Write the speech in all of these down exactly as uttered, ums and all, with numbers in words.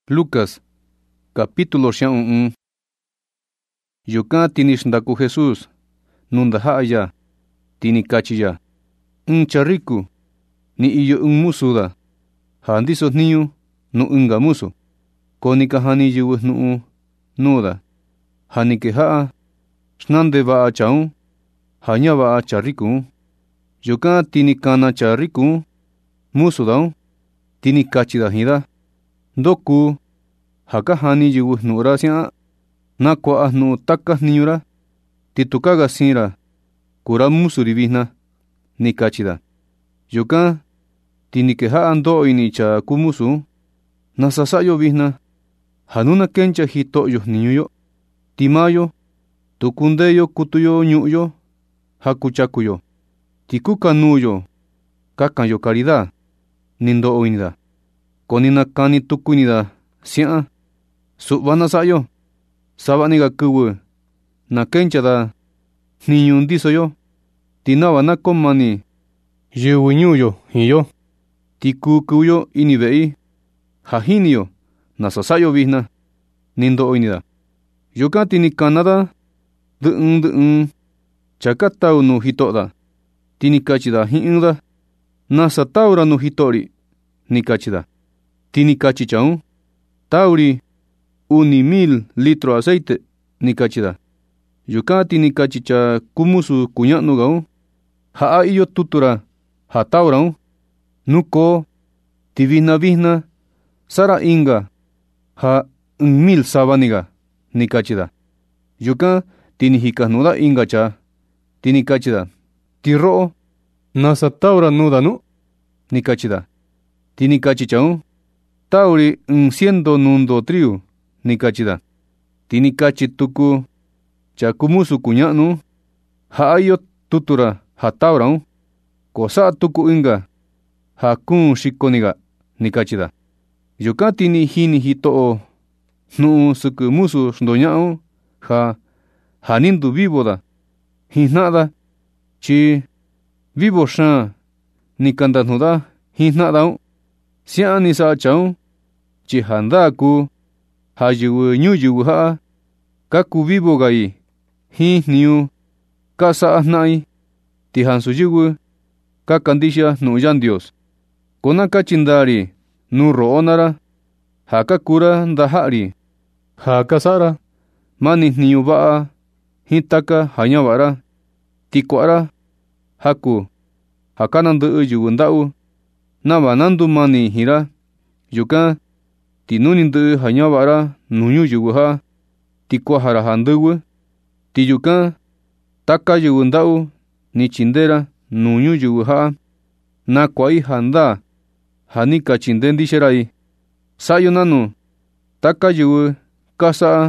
Lucas, capítulo xia'un. Yukan tini xndaku Jesús, nundaja'a ya, tini kachi ya. Un charriku, ni iyo un musu da, ja ndiso jniñu nu inga musu. Ko ni kajani yɨvɨ jnu'un nuu da, ja ni keja'a xnandeva'a cha'un, ja ñava'a charrikun. Yukan tini kana charrikun musu da'un, tini kachi da jin da: Ndo kuu ja kajani yɨvɨ jnu'un-ra sia'a, nakua'a jnu'un taka jniñu-ra, ti tu kaga siin-ra kuu-ra musu-ri vijna, ni kachi da. Yukan ti ni keja'a ndo'o ini cha kuu musu: ¿Nasa sa'a yo vijna ja nu na kencha jito'yo jniñu-yo? Ti maa yo tu kundeyo kutuyo ñu'yo ja kuchakuyo, ti kukanuu-yo kakan-yo caridad, ni ndo'o ini da. Ko ni nakani tuku ini da sia'a: Su'va na sa'a yo, sava'a-ni-ga kɨvɨ na kencha da jniñu ndiso yo, ti nava na koo mani yɨvɨ ñuu-yo jin yo, ti kuu kɨvɨ-yo ini ve'i ja jini-yo nasa sa'a yo vijna, ni ndo'o ini da. Yukan ti ni kana da ndɨ ɨɨn ndɨ ɨɨn chaka tau nuu jito'o da, ti ni kachi da jin ɨɨn da: ¿Nasa tau-ra nuu jito'o-ri? ni kachi da. Ti ni kachi cha'un: Tau-ri uni mil litro aceite, ni kachi da. Yukan ti ni kachi cha kuu musu kuña'nu-ga-un: Ja'a iyo tutu-ra ja tau-ra-un. Nukoo, ti vijna vijna sa'a-ra inga ja ɨɨn mil sava-ni-ga, ni kachi da. Yukan ti ni jikajnu'u da inga chaa, ti ni kachi da: Ti ro'o, ¿nasa tau-ra nuu da nu? ni kachi da. Ti ni kachi cha'un: Tau-ri ɨɨn ciento nundo triu, ni kachi da. Ti ni kachi tuku cha kuu musu kuña'nu: Ja'a iyo tutu-ra ja tau-ra-un, ko sa'a tuku inga ja kuun xiko-ni-ga, ni kachi da. Yukan ti ni jini jito'o jnu'un sɨkɨ musu xndoña'a-un ja ja ni ndu vivo da jin jna'a da, chi vivo xaan ni ka ndajnu'u da jin jna'a da-un. Sia'a ni sa'a cha'un, chi jandaa kuu ja yɨvɨ ñuyɨvɨ ja'a ka kuu vivo-ga-i jin jniñu ka sa'a jna'a-i, ti jansu yɨvɨ ka kandixia jnu'un Yandios. Ko na kachi ndaa-ri nuu ro'o naa-ra ja ka kuu-ra ndaja'a-ri ja ka sa'a-ra mani jniñu va'a jin taka ja ñava'a-ra, ti kua'a-ra jaku ja ka nandɨ'ɨ yɨvɨ nda'u nava na ndumani jin-ra. Yukan ti nu ni ndɨ'ɨ ja ñava'a-ra nuu ñuyɨvɨ ja'a, ti kuaja-ra jandɨvɨ. Ti yukan taka yɨvɨ nda'u ni chindee-ra nuu ñuyɨvɨ ja'a nakua'a-i jandaa ja ni ka chindee ndixia-ra-i. Sa'a yo nanu taka yɨvɨ ka sa'a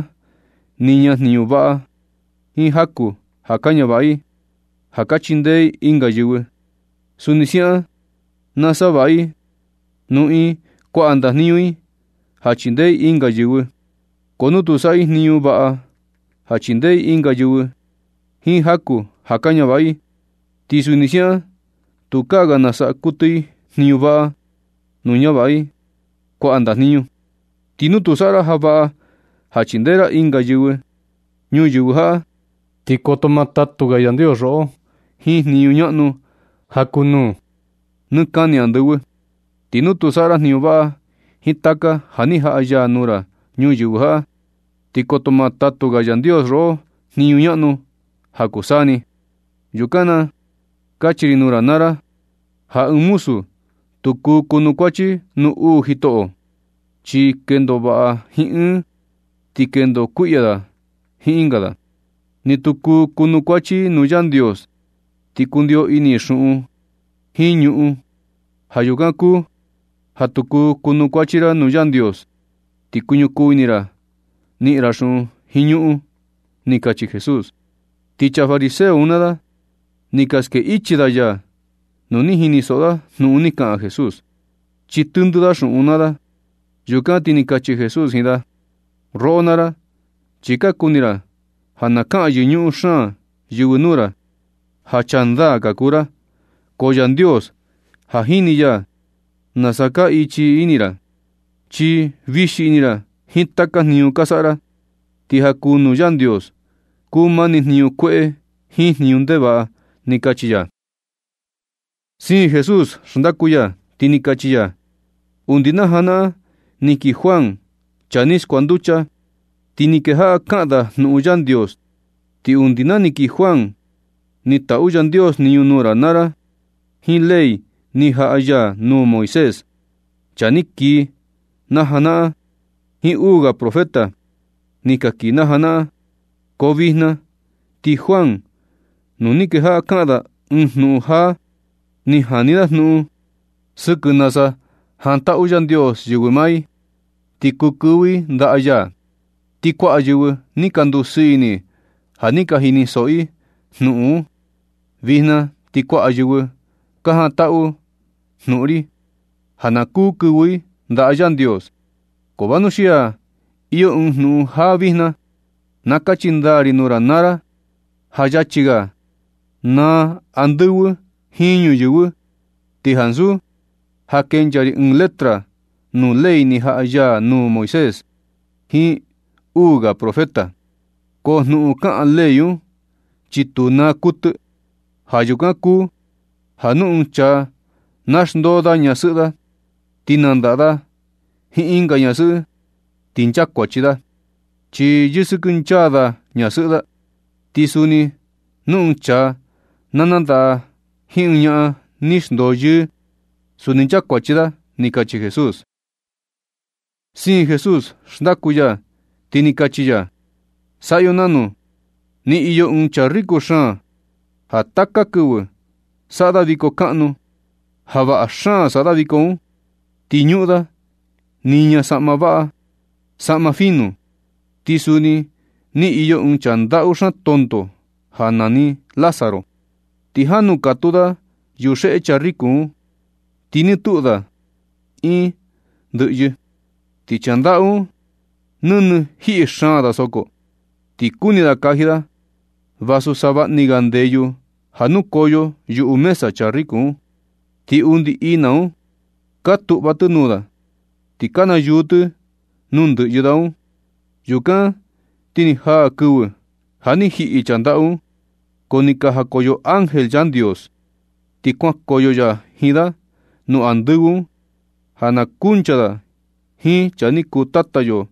niña jniñu va'a jin jaku ja ka ñava'a-i ja ka chindee inga yɨvɨ. Suni sia'a na sava'a-i nuu in kua'a ndajniñu-i ja chindee inga yɨvɨ. Ko nu tu sa'a-i jniñu va'a ja chindee inga yɨvɨ jin jaku ja ka ñava'a-i, ti suni sia'a tu kaga nasa'a kutu-i jniñu va'a nuu ñava'a-i kua'a ndajniñu. Ti nu tu sa'a-ra ja va'a ja chindee-ra inga yɨvɨ ñuyɨvɨ ja'a, ti koto ma tatu-ga Yandios ro'o jin jniñu ña'nu ja kuu nuu nɨ kani andɨvɨ. Ti nu tu sa'a-ra jniñu va'a jin taka ja ni ja'a yaa nuu-ra ñuyɨvɨ ja'a, ti koto ma tatu-ga Yandios ro'o jniñu ña'nu ja kuu sa'a-ni. Yukan na kachi-ri nuu-ra naa-ra ja ɨɨn musu tu kuu kunukuatyi nuu uu jito'o, chi kendo va'a jin ɨɨn, ti kendo kui'ya da jin inga da. Ni tu kuu kunukuatyi nuu Yandios, ti kundio ini xu'un jin ñu'un. Ja yukan kuu ja tu kuu kunukuatyi-ra nuu Yandios, ti kuñukuu ini-ra ni'i-ra xu'un jin ñu'un, ni kachi Jesús. Ti cha fariseo naa da ni ka ske ityi da ya nu ni jini so'o da jnu'un ni ka'an Jesús, chi tɨndɨ da xu'un naa da. Yukan ti ni kachi Jesús jin da: Ro'o naa-ra, chi ka kuni-ra ja na ka'an yɨñu'un xaan yɨvɨ nuu-ra ja chandaa ka kuu-ra, ko Yandios ja jini ya nasa ka ichi ini-ra, chi vishinira hitaka niu kasara ti hakunu yan Dios kumani niu kue hi niu ndeva ni kachiya. Si Jesús xndakuya tini kachiya. Undina hana niki Juan chanis kuanducha tini keha kada nu yan Dios. Ti undina niki Juan ni tau yan Dios ni unura nara hi ley ni haaya nu Moisés. Chaniki nahana hi uga profeta ni kaki nahana kovihna ti Juan nuni keha kada nu ha ni hanida nu sukunasa hanta uyan Dios yuwimai ti kukuwi nda aya ti kwa yuwi ni kandusi ni hanika hini soi nu vihna ti kwa yuwi kahanta u nuri hanaku kuwi nda ayan Dios kobanushia iyo un nu ha vihna nakachindari nuranara hayachiga na anduwi hinyu yuwi ti hansu hakenjari un letra nu ley ni haaya nu Moisés hi uga profeta ko nu ka leyu chituna kut hayuka ku hanu uncha nashdoda nyasuda tinandada hi inga nyasu tincha kochida chi yisukunchada nyasuda tisuni nu uncha nananda hi unya nishdoyu sunincha kochida ni kachi Jesús. Si Jesús shnakuya tini kachiya sayonanu ni iyo un charrico shan hataka kuwe sada viko kanu hava ashan sada viko tiñuda niña sama va sama finu tisuni ni iyo un chanda ushan tonto hanani Lázaro tihanu katuda yushe charrico tini tuda i duye ti chandau nun hi shada soko ti kunida kahida vasu saba nigandeyu hanu koyo yu umesa charriku ti undi inau katu batunuda ti kana yutu nun duye dau yuka tini ha kuwe hani hi chandau konika hakoyo ángel yan Dios ti kwa koyo ya hida nu andugu hana kunchada hi chaniku tatayo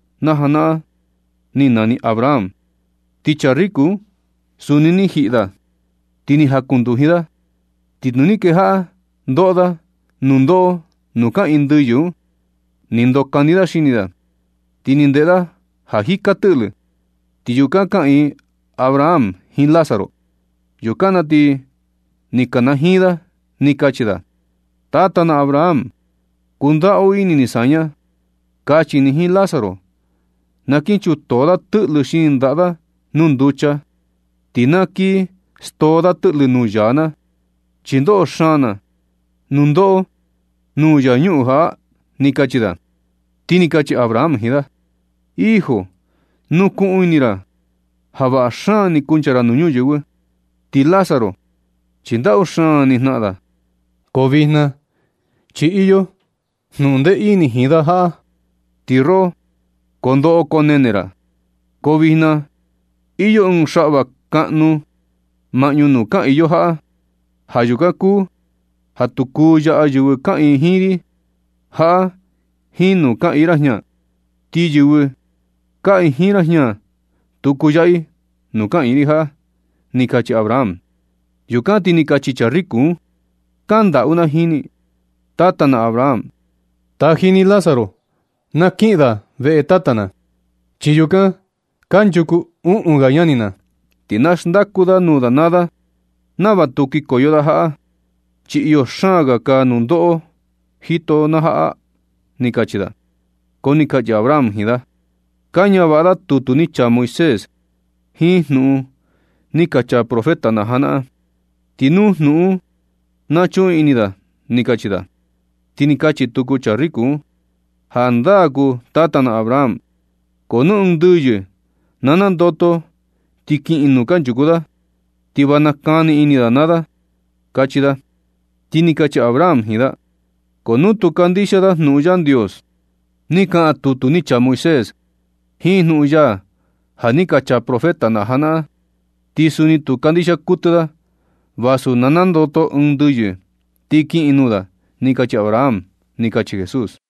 nahana ni nani Abraham ti charriku sunini hida tini hakundu hida tinuni keha ndoda nundo nuka induyu nindo kanida shinida tinindeda hahikatul tiyuka kai Abraham hi Lázaro yukana ti nikana hida nikachida tatana Abraham kunda oini nisanya kachi ni hi Lázaro nakinchu toda tulu shin dada nunducha tinaki stoda tulu nuyana chindo shana nundo nuya nyuha nikachida tinikachi Abraham hida hijo nuku uinira hava shani kunchara nuñu yuwe ti Lázaro chinda shani nada kovihna chi iyo nunde ini hida ha tiro kondo konenera kovihna iyo un shaba kanu manyunu ka iyo ha hayukaku hatuku ya ayuwe ka hiri ha hinu ka irahnya ti yuwe ka hirahnya tukuyai nuka iri ha nikachi Abraham yukati nikachi charriku kanda una hini tatana Abraham ta hini Lázaro nakida ve tatana chiyuka kanchuku un gayanina tinash ndakuda nuda nada nava tuki koyoda ha chiyo shaga ka nundo hito na ha nikachida konikachi Abraham hida kanya vada tutunicha Moisés hi nu nikacha profeta na hana tinu nu nacho inida nikachida tinikachi tuku charriku handaku tatana Abraham kono unduye nanan doto tiki inu kanchukuda tibana kani inida nada kachida tinikachi Abraham hida kono tukandishada nuyan Dios Ni kaan tutu ni cha Moisés. Hinu ya. Hanika cha profeta na hana. Tisuni tu kandisha kutuda. Vasu nanando to unduye. Tiki inuda. Nika cha Abraham. Nika cha Jesús.